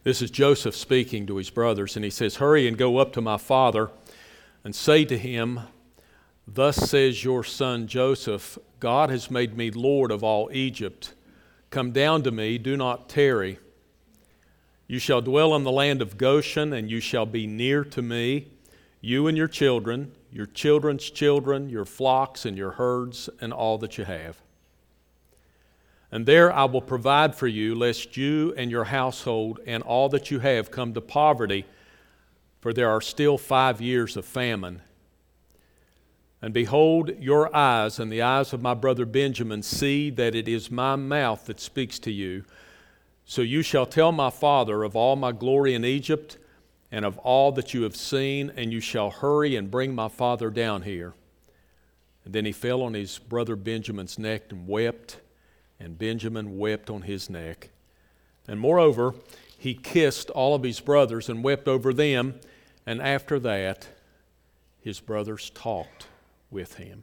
This is Joseph speaking to his brothers, and he says, "Hurry and go up to my father and say to him, 'Thus says your son Joseph, God has made me Lord of all Egypt. Come down to me, do not tarry. You shall dwell in the land of Goshen, and you shall be near to me, you and your children's children, your flocks and your herds, and all that you have. And there I will provide for you, lest you and your household and all that you have come to poverty, for there are still 5 years of famine. And behold, your eyes and the eyes of my brother Benjamin see that it is my mouth that speaks to you. So you shall tell my father of all my glory in Egypt and of all that you have seen, and you shall hurry and bring my father down here.' And then he fell on his brother Benjamin's neck and wept, and Benjamin wept on his neck. And moreover, he kissed all of his brothers and wept over them, and after that, his brothers talked with him."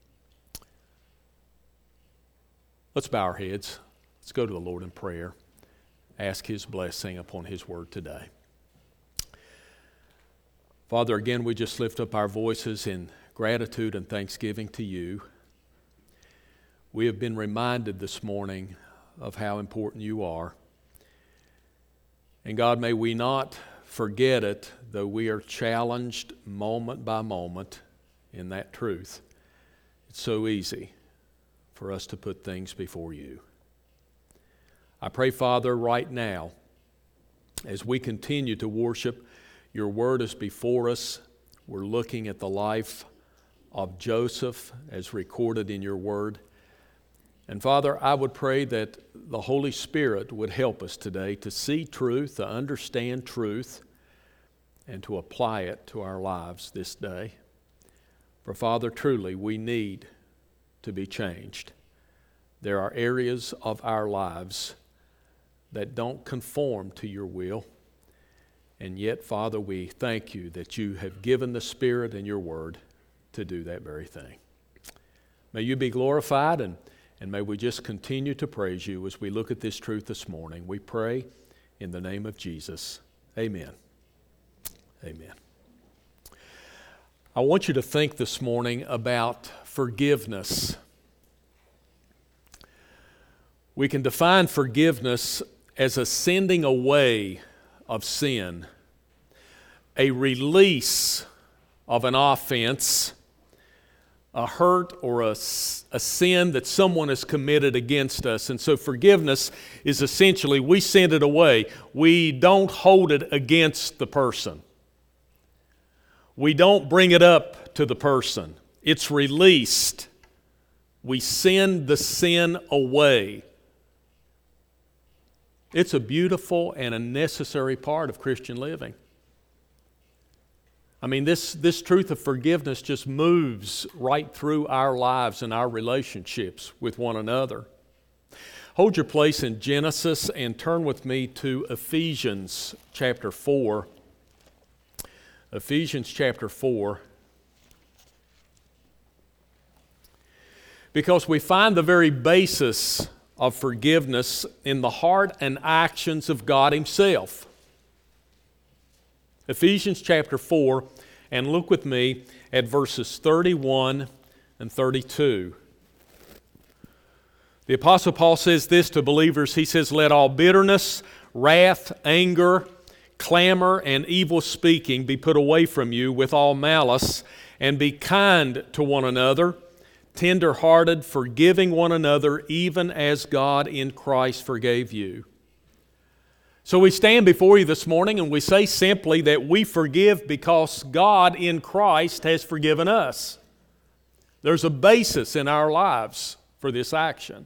Let's bow our heads. Let's go to the Lord in prayer. Ask His blessing upon His word today. Father, again, we just lift up our voices in gratitude and thanksgiving to You. We have been reminded this morning of how important You are. And God, may we not forget it, though we are challenged moment by moment in that truth. It's so easy for us to put things before You. I pray, Father, right now, as we continue to worship, Your word is before us. We're looking at the life of Joseph as recorded in Your word. And Father, I would pray that the Holy Spirit would help us today to see truth, to understand truth, and to apply it to our lives this day. For Father, truly, we need to be changed. There are areas of our lives that don't conform to Your will. And yet, Father, we thank You that You have given the Spirit and Your word to do that very thing. May You be glorified, and may we just continue to praise You as we look at this truth this morning. We pray in the name of Jesus. Amen. Amen. I want you to think this morning about forgiveness. We can define forgiveness as a sending away of sin, a release of an offense, a hurt or a sin that someone has committed against us. And so forgiveness is essentially we send it away. We don't hold it against the person. We don't bring it up to the person. It's released. We send the sin away. It's a beautiful and a necessary part of Christian living. I mean, this truth of forgiveness just moves right through our lives and our relationships with one another. Hold your place in Genesis and turn with me to Ephesians chapter 4. Ephesians chapter 4. Because we find the very basis of forgiveness in the heart and actions of God Himself. Ephesians chapter 4, and look with me at verses 31 and 32. The Apostle Paul says this to believers. He says, "Let all bitterness, wrath, anger, clamor, and evil speaking be put away from you with all malice, and be kind to one another, tender-hearted, forgiving one another, even as God in Christ forgave you." So we stand before you this morning and we say simply that we forgive because God in Christ has forgiven us. There's a basis in our lives for this action.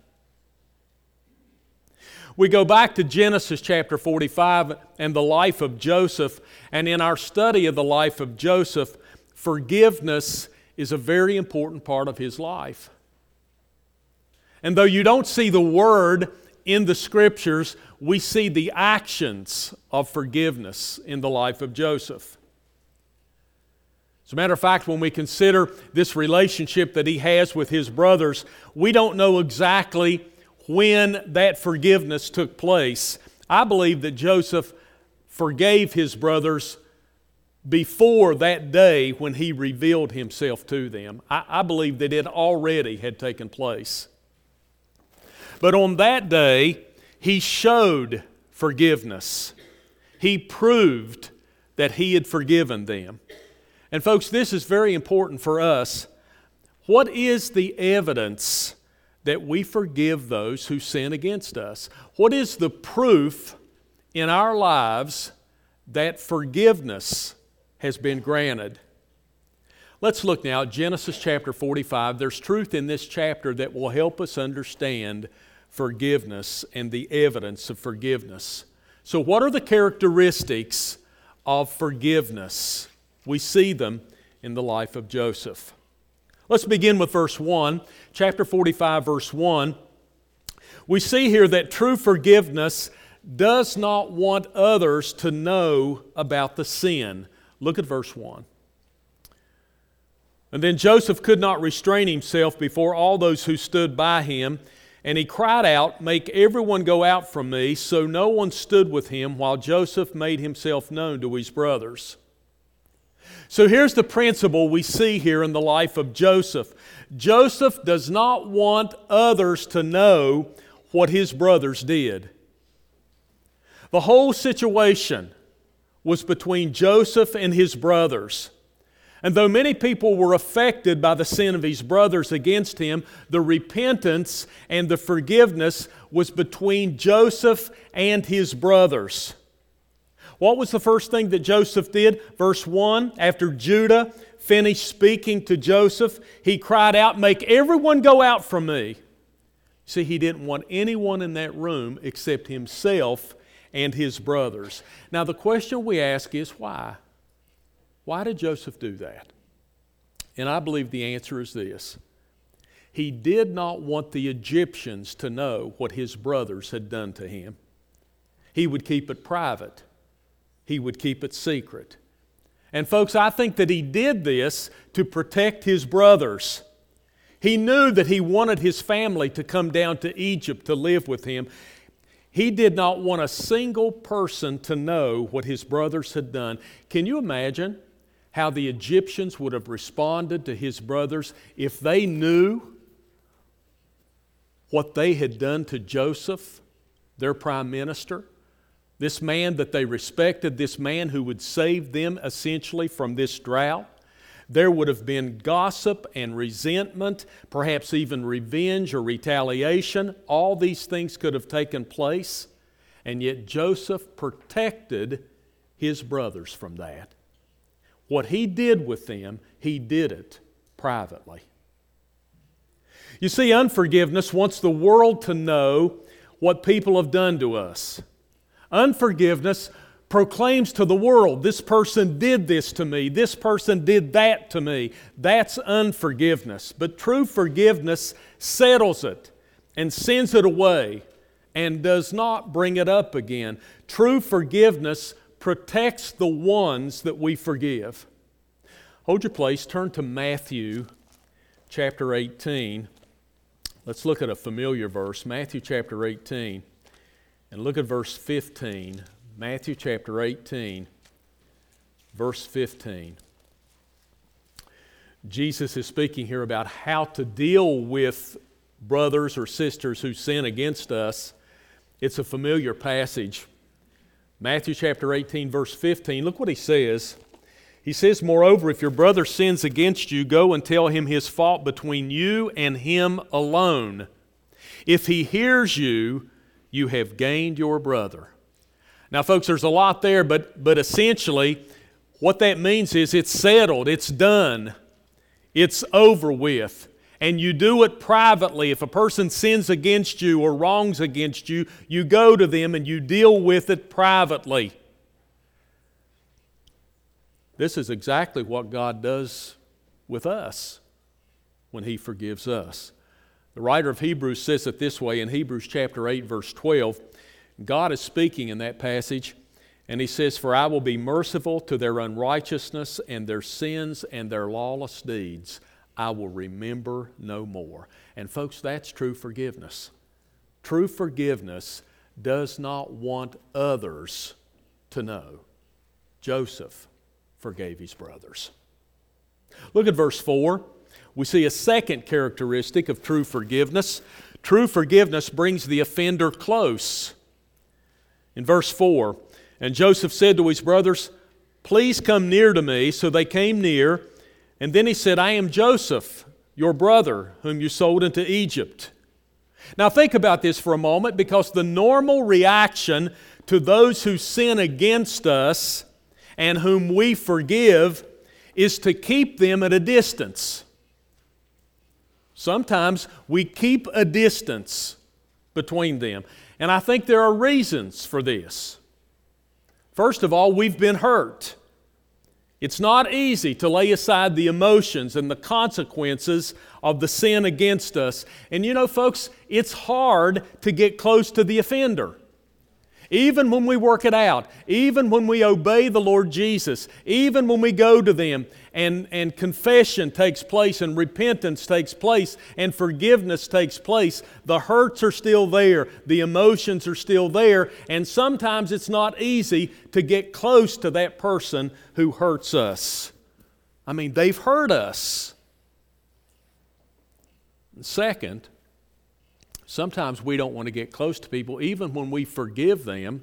We go back to Genesis chapter 45 and the life of Joseph, and in our study of the life of Joseph, forgiveness is a very important part of his life. And though you don't see the word in the Scriptures, we see the actions of forgiveness in the life of Joseph. As a matter of fact, when we consider this relationship that he has with his brothers, we don't know exactly when that forgiveness took place. I believe that Joseph forgave his brothers before that day when he revealed himself to them. I believe that it already had taken place. But on that day, he showed forgiveness. He proved that he had forgiven them. And folks, this is very important for us. What is the evidence that we forgive those who sin against us? What is the proof in our lives that forgiveness has been granted? Let's look now at Genesis chapter 45. There's truth in this chapter that will help us understand forgiveness and the evidence of forgiveness. So what are the characteristics of forgiveness? We see them in the life of Joseph. Let's begin with verse 1. Chapter 45, verse 1. We see here that true forgiveness does not want others to know about the sin. Look at verse 1. And then Joseph could not restrain himself before all those who stood by him, and he cried out, "Make everyone go out from me." So no one stood with him while Joseph made himself known to his brothers. So here's the principle we see here in the life of Joseph. Joseph does not want others to know what his brothers did. The whole situation was between Joseph and his brothers. And though many people were affected by the sin of his brothers against him, the repentance and the forgiveness was between Joseph and his brothers. What was the first thing that Joseph did? Verse 1, after Judah finished speaking to Joseph, he cried out, "Make everyone go out from me." See, he didn't want anyone in that room except himself and his brothers. Now the question we ask is why? Why did Joseph do that? And I believe the answer is this. He did not want the Egyptians to know what his brothers had done to him. He would keep it private. He would keep it secret. And folks, I think that he did this to protect his brothers. He knew that he wanted his family to come down to Egypt to live with him. He did not want a single person to know what his brothers had done. Can you imagine how the Egyptians would have responded to his brothers if they knew what they had done to Joseph, their prime minister? This man that they respected, this man who would save them essentially from this drought. There would have been gossip and resentment, perhaps even revenge or retaliation. All these things could have taken place, and yet Joseph protected his brothers from that. What he did with them, he did it privately. You see, unforgiveness wants the world to know what people have done to us. Unforgiveness proclaims to the world, this person did this to me, this person did that to me. That's unforgiveness. But true forgiveness settles it and sends it away and does not bring it up again. True forgiveness protects the ones that we forgive. Hold your place, turn to Matthew chapter 18. Let's look at a familiar verse, Matthew chapter 18, and look at verse 15. Matthew chapter 18, verse 15. Jesus is speaking here about how to deal with brothers or sisters who sin against us. It's a familiar passage. Matthew chapter 18, verse 15. Look what he says. He says, "Moreover, if your brother sins against you, go and tell him his fault between you and him alone. If he hears you, you have gained your brother." Now, folks, there's a lot there, but essentially what that means is it's settled, it's done, it's over with. And you do it privately. If a person sins against you or wrongs against you, you go to them and you deal with it privately. This is exactly what God does with us when He forgives us. The writer of Hebrews says it this way in Hebrews chapter 8, verse 12. God is speaking in that passage, and He says, "For I will be merciful to their unrighteousness and their sins and their lawless deeds. I will remember no more." And folks, that's true forgiveness. True forgiveness does not want others to know. Joseph forgave his brothers. Look at verse 4. We see a second characteristic of true forgiveness. True forgiveness brings the offender close. In verse 4, and Joseph said to his brothers, "Please come near to me." So they came near. And then he said, "I am Joseph, your brother, whom you sold into Egypt." Now think about this for a moment, because the normal reaction to those who sin against us and whom we forgive is to keep them at a distance. Sometimes we keep a distance between them. And I think there are reasons for this. First of all, we've been hurt. It's not easy to lay aside the emotions and the consequences of the sin against us. And you know, folks, it's hard to get close to the offender. Even when we work it out, even when we obey the Lord Jesus, even when we go to them and confession takes place and repentance takes place and forgiveness takes place, the hurts are still there, the emotions are still there, and sometimes it's not easy to get close to that person who hurts us. I mean, they've hurt us. And second, sometimes we don't want to get close to people even when we forgive them,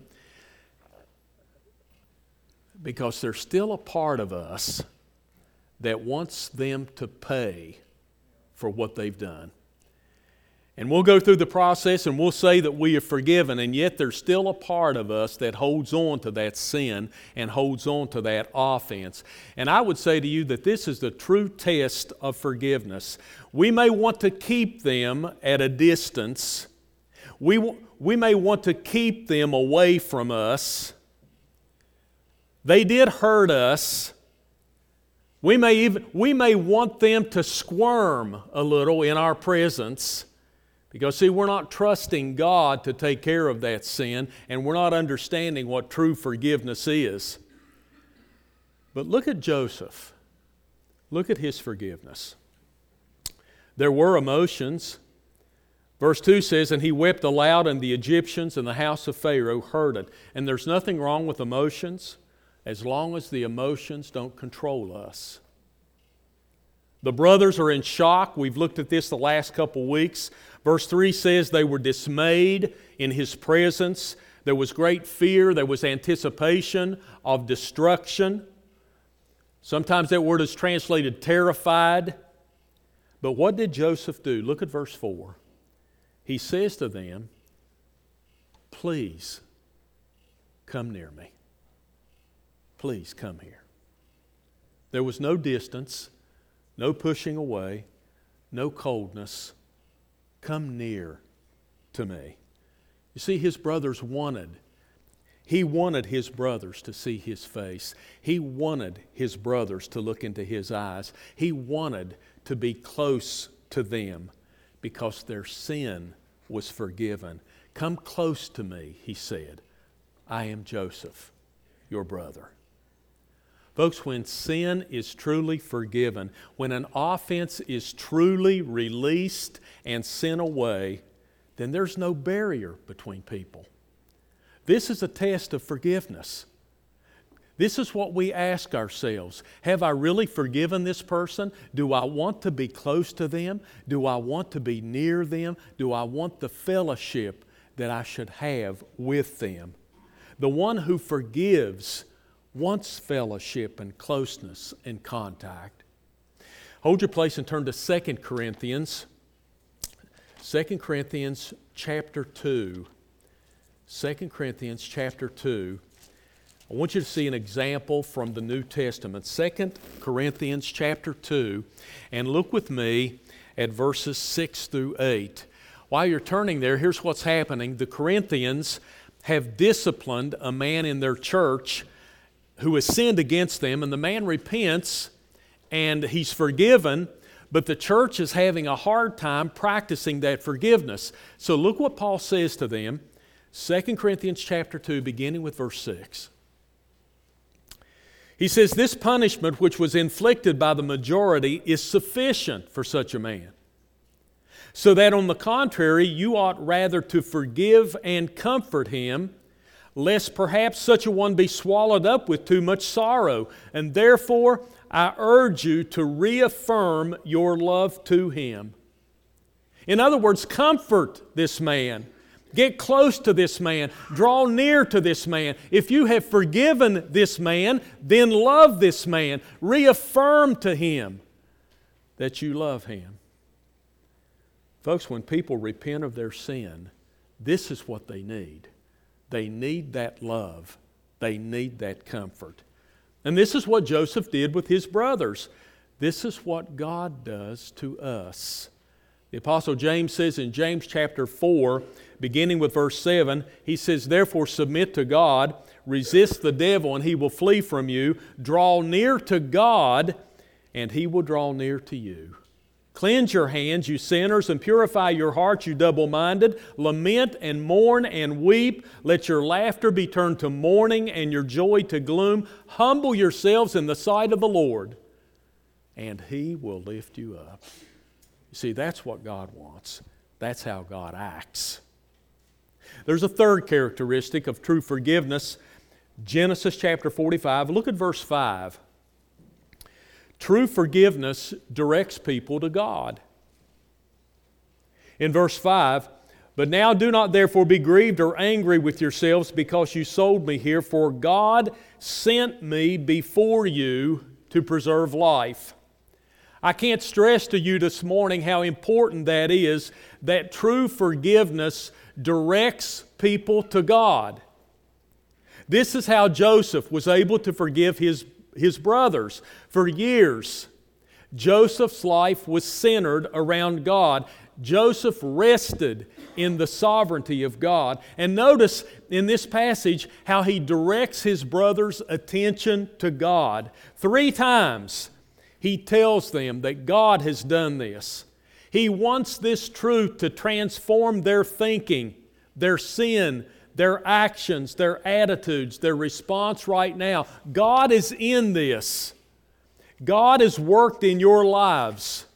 because there's still a part of us that wants them to pay for what they've done. And we'll go through the process and we'll say that we are forgiven, and yet there's still a part of us that holds on to that sin and holds on to that offense. And I would say to you that this is the true test of forgiveness. We may want to keep them at a distance. We may want to keep them away from us. They did hurt us. We may want them to squirm a little in our presence, because, see, we're not trusting God to take care of that sin, and we're not understanding what true forgiveness is. But look at Joseph. Look at his forgiveness. There were emotions. Verse 2 says, "And he wept aloud, and the Egyptians and the house of Pharaoh heard it." And there's nothing wrong with emotions as long as the emotions don't control us. The brothers are in shock. We've looked at this the last couple weeks. Verse 3 says they were dismayed in his presence. There was great fear. There was anticipation of destruction. Sometimes that word is translated terrified. But what did Joseph do? Look at verse 4. He says to them, "Please come near me. Please come here." There was no distance, no pushing away, no coldness. Come near to me. You see, his brothers he wanted his brothers to see his face. He wanted his brothers to look into his eyes. He wanted to be close to them because their sin was forgiven. "Come close to me," he said. "I am Joseph, your brother." Folks, when sin is truly forgiven, when an offense is truly released and sent away, then there's no barrier between people. This is a test of forgiveness. This is what we ask ourselves. Have I really forgiven this person? Do I want to be close to them? Do I want to be near them? Do I want the fellowship that I should have with them? The one who forgives wants fellowship and closeness and contact. Hold your place and turn to 2 Corinthians. 2 Corinthians chapter 2. 2 Corinthians chapter 2. I want you to see an example from the New Testament. 2 Corinthians chapter 2. And look with me at verses 6 through 8. While you're turning there, here's what's happening. The Corinthians have disciplined a man in their church who has sinned against them, and the man repents and he's forgiven, but the church is having a hard time practicing that forgiveness. So look what Paul says to them, 2 Corinthians chapter 2, beginning with verse 6. He says, "This punishment which was inflicted by the majority is sufficient for such a man, so that on the contrary you ought rather to forgive and comfort him, lest perhaps such a one be swallowed up with too much sorrow. And therefore I urge you to reaffirm your love to him. In other words, comfort this man. Get close to this man. Draw near to this man. If you have forgiven this man, then love this man. Reaffirm to him that you love him. Folks, when people repent of their sin, this is what they need. They need that love. They need that comfort. And this is what Joseph did with his brothers. This is what God does to us. The Apostle James says in James chapter 4, beginning with verse 7, he says, "Therefore submit to God, resist the devil, and he will flee from you. Draw near to God, and he will draw near to you. Cleanse your hands, you sinners, and purify your hearts, you double-minded. Lament and mourn and weep. Let your laughter be turned to mourning and your joy to gloom. Humble yourselves in the sight of the Lord, and He will lift you up." You see, that's what God wants. That's how God acts. There's a third characteristic of true forgiveness. Genesis chapter 45. Look at verse 5. True forgiveness directs people to God. In verse 5, "But now do not therefore be grieved or angry with yourselves because you sold me here, for God sent me before you to preserve life." I can't stress to you this morning how important that is, that true forgiveness directs people to God. This is how Joseph was able to forgive his brothers. For years, Joseph's life was centered around God. Joseph rested in the sovereignty of God. And notice in this passage how he directs his brothers' attention to God. 3 times he tells them that God has done this. He wants this truth to transform their thinking, their sin, their actions, their attitudes, their response right now. God is in this. God has worked in your lives.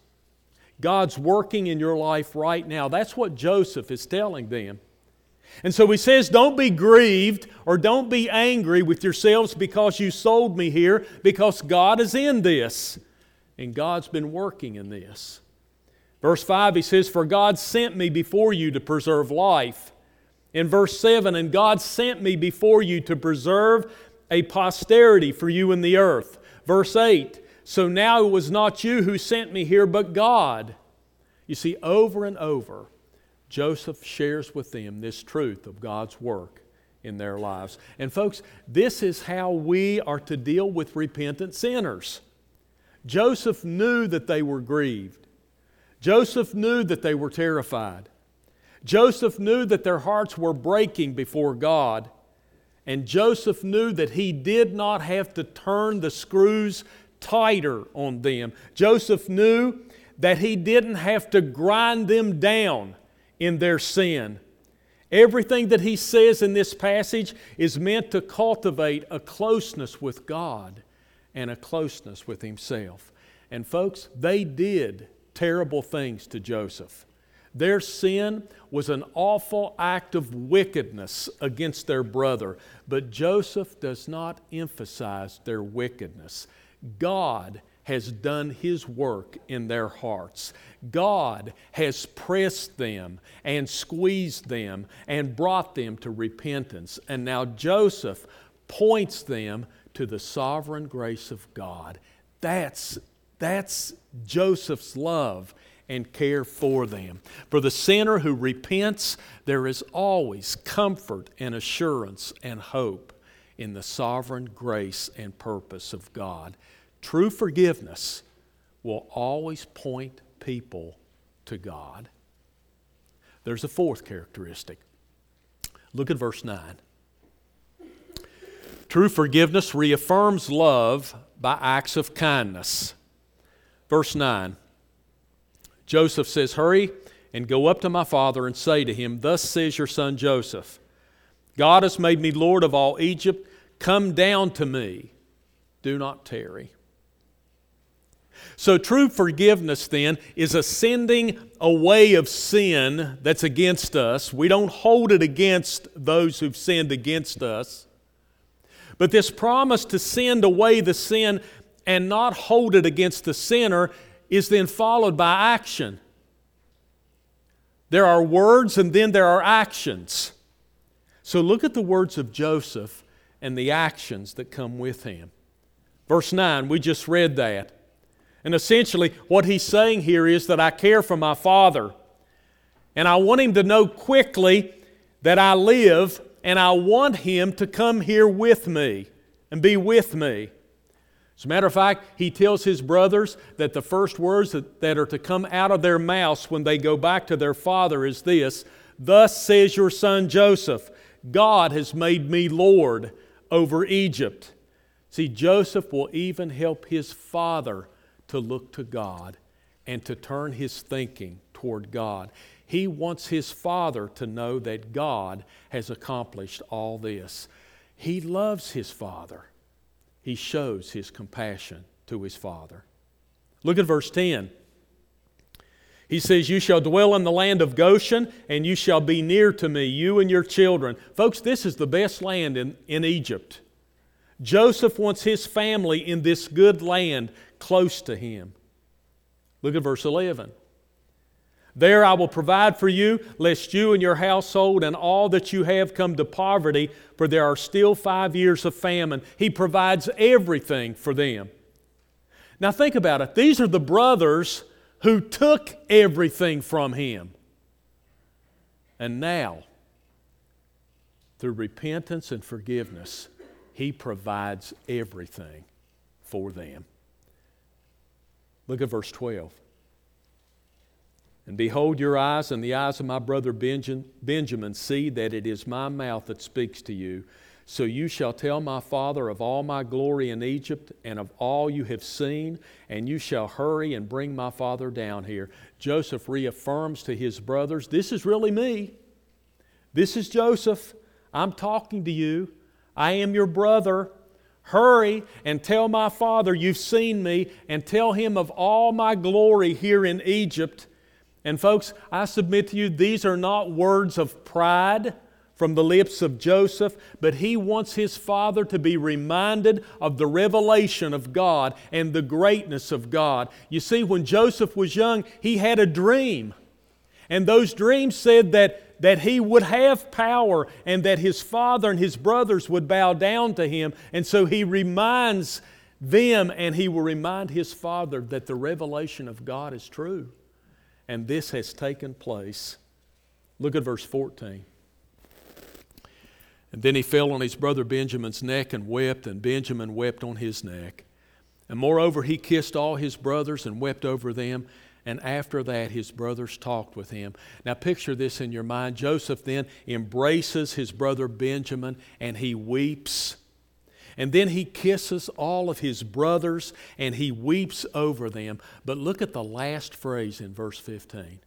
God's working in your life right now. That's what Joseph is telling them. And so he says, don't be grieved or don't be angry with yourselves because you sold me here, because God is in this. And God's been working in this. Verse 5, he says, "For God sent me before you to preserve life." In verse 7, "And God sent me before you to preserve a posterity for you in the earth." Verse 8, "So now it was not you who sent me here, but God." You see, over and over, Joseph shares with them this truth of God's work in their lives. And folks, this is how we are to deal with repentant sinners. Joseph knew that they were grieved. Joseph knew that they were terrified. Joseph knew that their hearts were breaking before God. And Joseph knew that he did not have to turn the screws tighter on them. Joseph knew that he didn't have to grind them down in their sin. Everything that he says in this passage is meant to cultivate a closeness with God and a closeness with himself. And folks, they did terrible things to Joseph. Their sin was an awful act of wickedness against their brother. But Joseph does not emphasize their wickedness. God has done His work in their hearts. God has pressed them and squeezed them and brought them to repentance. And now Joseph points them to the sovereign grace of God. That's Joseph's love and care for them. For the sinner who repents, there is always comfort and assurance and hope in the sovereign grace and purpose of God. True forgiveness will always point people to God. There's a fourth characteristic. Look at verse 9. True forgiveness reaffirms love by acts of kindness. Verse 9. Joseph says, "Hurry and go up to my father and say to him, 'Thus says your son Joseph, God has made me Lord of all Egypt. Come down to me. Do not tarry.'" So true forgiveness then is a sending away of sin that's against us. We don't hold it against those who've sinned against us. But this promise to send away the sin and not hold it against the sinner is then followed by action. There are words and then there are actions. So look at the words of Joseph and the actions that come with him. Verse 9, we just read that. And essentially what he's saying here is that I care for my father. And I want him to know quickly that I live, and I want him to come here with me and be with me. As a matter of fact, he tells his brothers that the first words that are to come out of their mouths when they go back to their father is this: "Thus says your son Joseph, God has made me Lord over Egypt." See, Joseph will even help his father to look to God and to turn his thinking toward God. He wants his father to know that God has accomplished all this. He loves his father. He shows his compassion to his father. Look at verse 10. He says, "You shall dwell in the land of Goshen, and you shall be near to me, you and your children." Folks, this is the best land in Egypt. Joseph wants his family in this good land close to him. Look at verse 11. "There I will provide for you, lest you and your household and all that you have come to poverty, for there are still 5 years of famine." He provides everything for them. Now think about it. These are the brothers who took everything from him. And now, through repentance and forgiveness, he provides everything for them. Look at verse 12. "And behold, your eyes and the eyes of my brother Benjamin see that it is my mouth that speaks to you. So you shall tell my father of all my glory in Egypt and of all you have seen, and you shall hurry and bring my father down here." Joseph reaffirms to his brothers, this is really me. This is Joseph. I'm talking to you. I am your brother. Hurry and tell my father you've seen me, and tell him of all my glory here in Egypt. And folks, I submit to you, these are not words of pride from the lips of Joseph, but he wants his father to be reminded of the revelation of God and the greatness of God. You see, when Joseph was young, he had a dream. And those dreams said that he would have power and that his father and his brothers would bow down to him. And so he reminds them, and he will remind his father that the revelation of God is true. And this has taken place. Look at verse 14. "And then he fell on his brother Benjamin's neck and wept, and Benjamin wept on his neck. And moreover, he kissed all his brothers and wept over them. And after that, his brothers talked with him." Now picture this in your mind. Joseph then embraces his brother Benjamin and he weeps. And then he kisses all of his brothers and he weeps over them. But look at the last phrase in verse 15.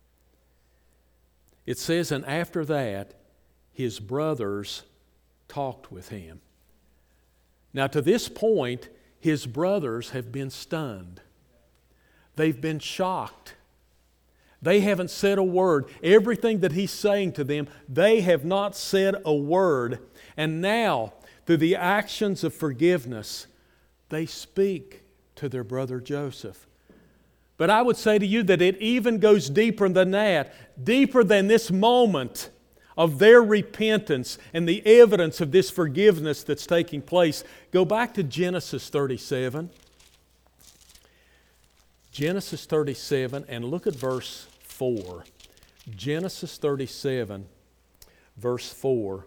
It says, "And after that, his brothers talked with him." Now to this point, his brothers have been stunned. They've been shocked. They haven't said a word. Everything that he's saying to them, they have not said a word. And now, through the actions of forgiveness, they speak to their brother Joseph. But I would say to you that it even goes deeper than that, deeper than this moment of their repentance and the evidence of this forgiveness that's taking place. Go back to Genesis 37. Genesis 37, and look at verse 4. Genesis 37, verse 4.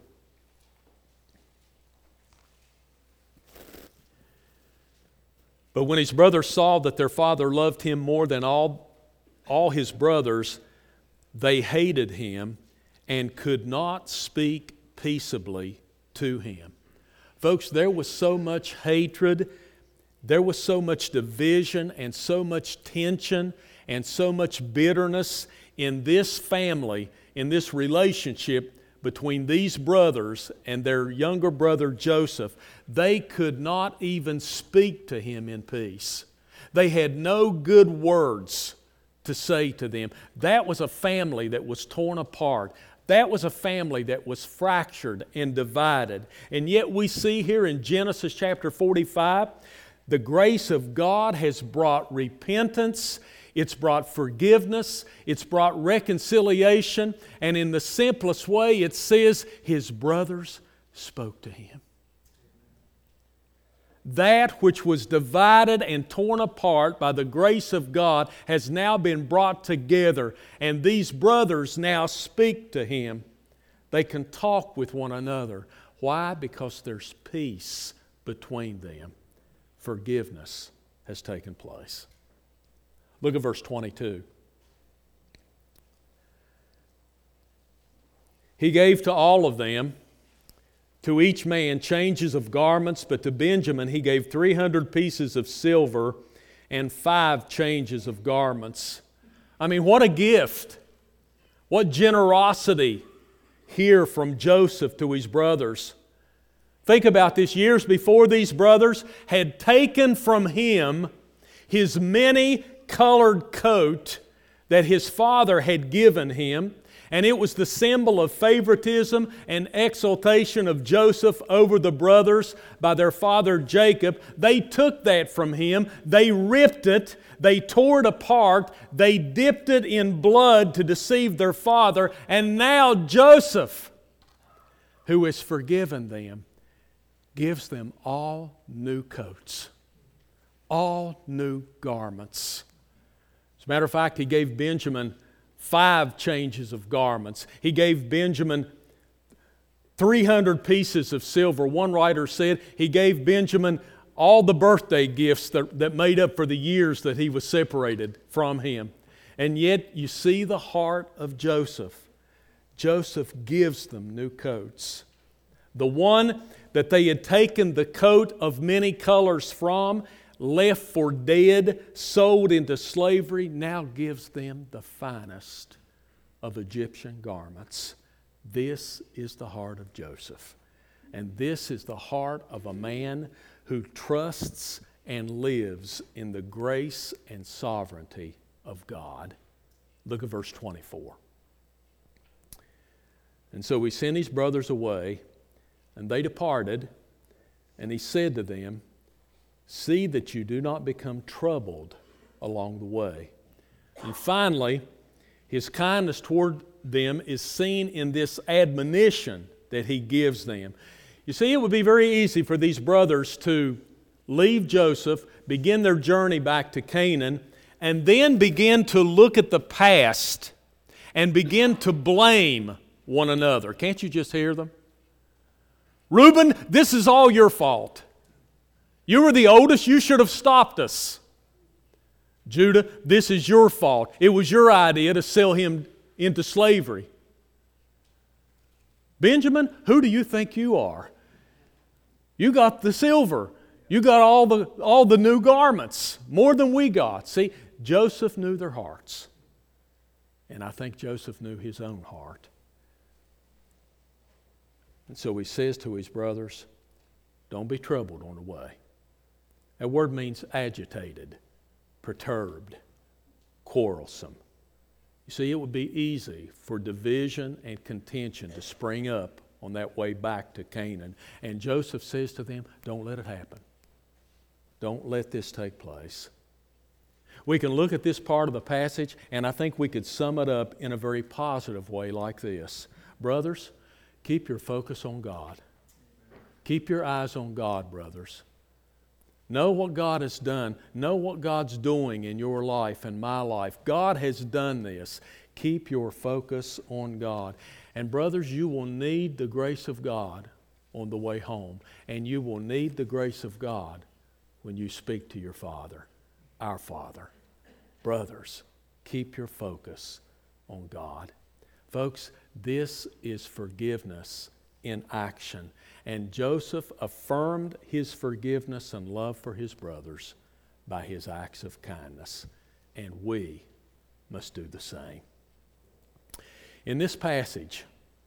"But when his brothers saw that their father loved him more than all his brothers, they hated him and could not speak peaceably to him." Folks, there was so much hatred, there was so much division and so much tension and so much bitterness in this family, in this relationship between these brothers and their younger brother Joseph. They could not even speak to him in peace. They had no good words to say to them. That was a family that was torn apart. That was a family that was fractured and divided. And yet we see here in Genesis chapter 45, the grace of God has brought repentance, it's brought forgiveness, it's brought reconciliation, and in the simplest way it says his brothers spoke to him. That which was divided and torn apart by the grace of God has now been brought together, and these brothers now speak to him. They can talk with one another. Why? Because there's peace between them. Forgiveness has taken place. Look at verse 22. He gave to all of them, to each man, changes of garments, but to Benjamin he gave 300 pieces of silver and 5 changes of garments. I mean, what a gift! What generosity here from Joseph to his brothers. Think about this. Years before, these brothers had taken from him his many-colored coat that his father had given him. And it was the symbol of favoritism and exaltation of Joseph over the brothers by their father Jacob. They took that from him. They ripped it. They tore it apart. They dipped it in blood to deceive their father. And now Joseph, who has forgiven them, gives them all new coats, all new garments. As a matter of fact, he gave Benjamin 5 changes of garments. He gave Benjamin 300 pieces of silver. One writer said he gave Benjamin all the birthday gifts that made up for the years that he was separated from him. And yet you see the heart of Joseph. Joseph gives them new coats. The one that they had taken the coat of many colors from, left for dead, sold into slavery, now gives them the finest of Egyptian garments. This is the heart of Joseph. And this is the heart of a man who trusts and lives in the grace and sovereignty of God. Look at verse 24. And so he sent his brothers away, and they departed, and he said to them, "See that you do not become troubled along the way." And finally, his kindness toward them is seen in this admonition that he gives them. You see, it would be very easy for these brothers to leave Joseph, begin their journey back to Canaan, and then begin to look at the past and begin to blame one another. Can't you just hear them? Reuben, this is all your fault. You were the oldest, you should have stopped us. Judah, this is your fault. It was your idea to sell him into slavery. Benjamin, who do you think you are? You got the silver. You got all the new garments, more than we got. See, Joseph knew their hearts. And I think Joseph knew his own heart. And so he says to his brothers, don't be troubled on the way. That word means agitated, perturbed, quarrelsome. You see, it would be easy for division and contention to spring up on that way back to Canaan. And Joseph says to them, don't let it happen. Don't let this take place. We can look at this part of the passage, and I think we could sum it up in a very positive way like this. Brothers, keep your focus on God. Keep your eyes on God, brothers. Know what God has done. Know what God's doing in your life and my life. God has done this. Keep your focus on God. And brothers, you will need the grace of God on the way home. And you will need the grace of God when you speak to your Father, our Father. Brothers, keep your focus on God. Folks, this is forgiveness in action. And Joseph affirmed his forgiveness and love for his brothers by his acts of kindness. And we must do the same. In this passage,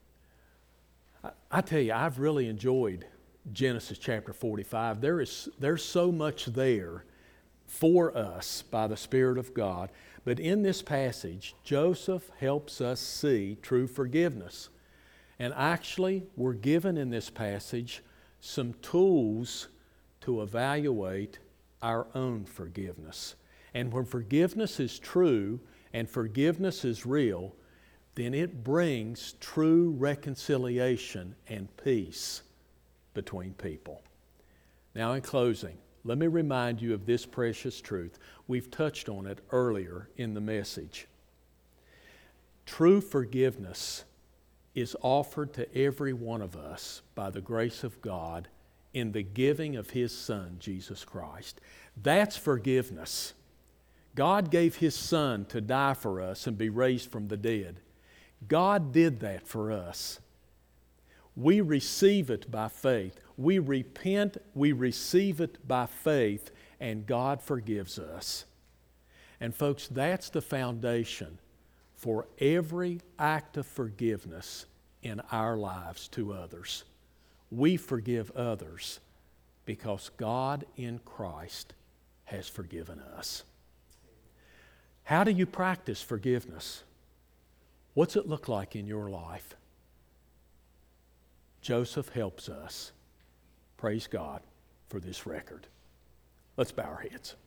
I tell you, I've really enjoyed Genesis chapter 45. There's so much there for us by the Spirit of God. But in this passage, Joseph helps us see true forgiveness. And actually, we're given in this passage some tools to evaluate our own forgiveness. And when forgiveness is true and forgiveness is real, then it brings true reconciliation and peace between people. Now, in closing, let me remind you of this precious truth. We've touched on it earlier in the message. True forgiveness is offered to every one of us by the grace of God in the giving of His Son, Jesus Christ. That's forgiveness. God gave His Son to die for us and be raised from the dead. God did that for us. We receive it by faith. We repent, we receive it by faith, and God forgives us. And folks, that's the foundation for every act of forgiveness in our lives to others. We forgive others because God in Christ has forgiven us. How do you practice forgiveness? What's it look like in your life? Joseph helps us. Praise God for this record. Let's bow our heads.